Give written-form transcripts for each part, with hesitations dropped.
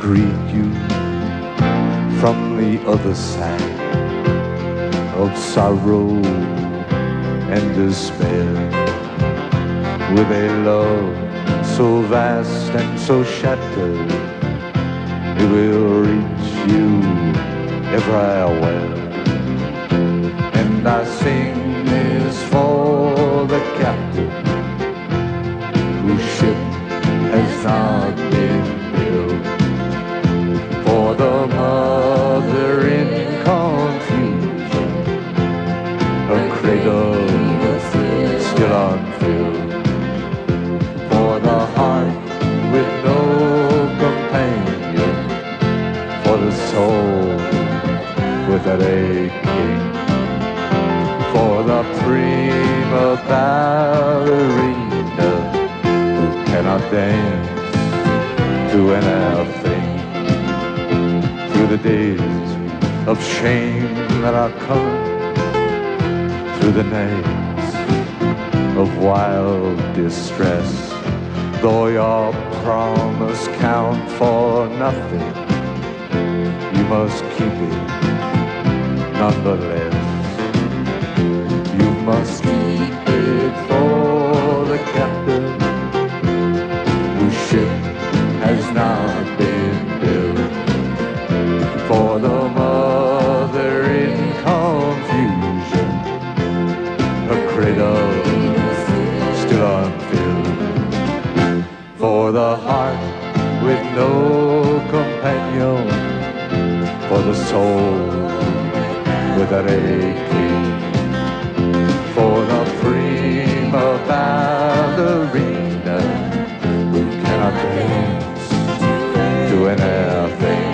greet you from the other side of sorrow and despair, with a love so vast and so shattered, it will reach you everywhere. And I sing this for the captain whose ship has not been built, for the mother in confusion, her cradle still unfilled, for the heart with no companion, for the soul with that aching, for the prima ballerina who cannot dance to anything, through the days of shame that are coming, through the nights of wild distress. Though your promise count for nothing, you must keep it nonetheless. You must keep it for the captain whose ship has not been built, for the mother in confusion, her cradle still unfilled, for the heart with no companion, for the soul with that aching, for the prima ballerina who cannot dance to anything.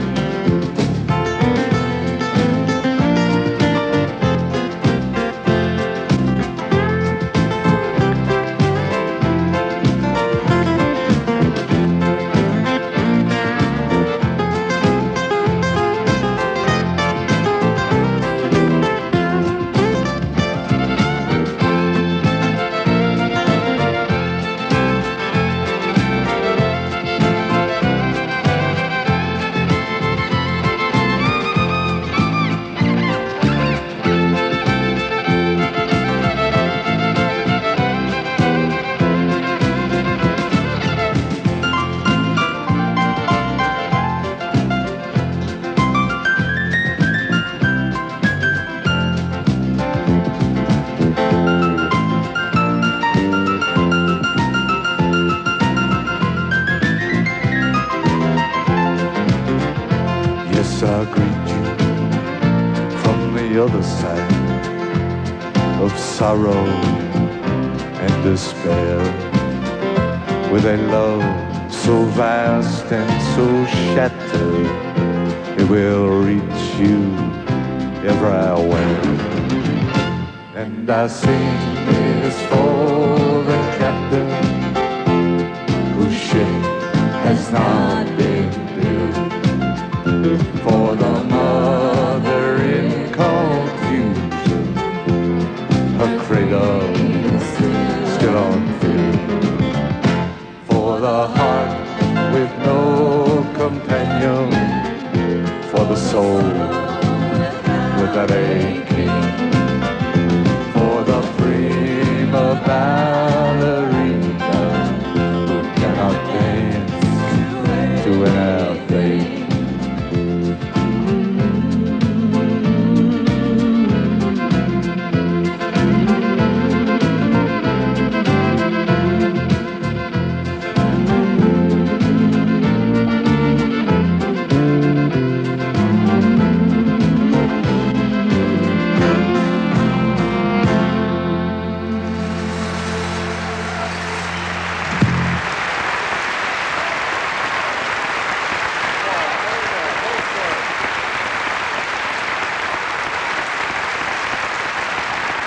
I greet you from the other side of sorrow and despair, with a love so vast and so shattered, it will reach you everywhere. And I sing this for the captain whose ship has not been built, for the mother in confusion, her cradle still unfilled, for the heart with no companion, for the soul with that aching,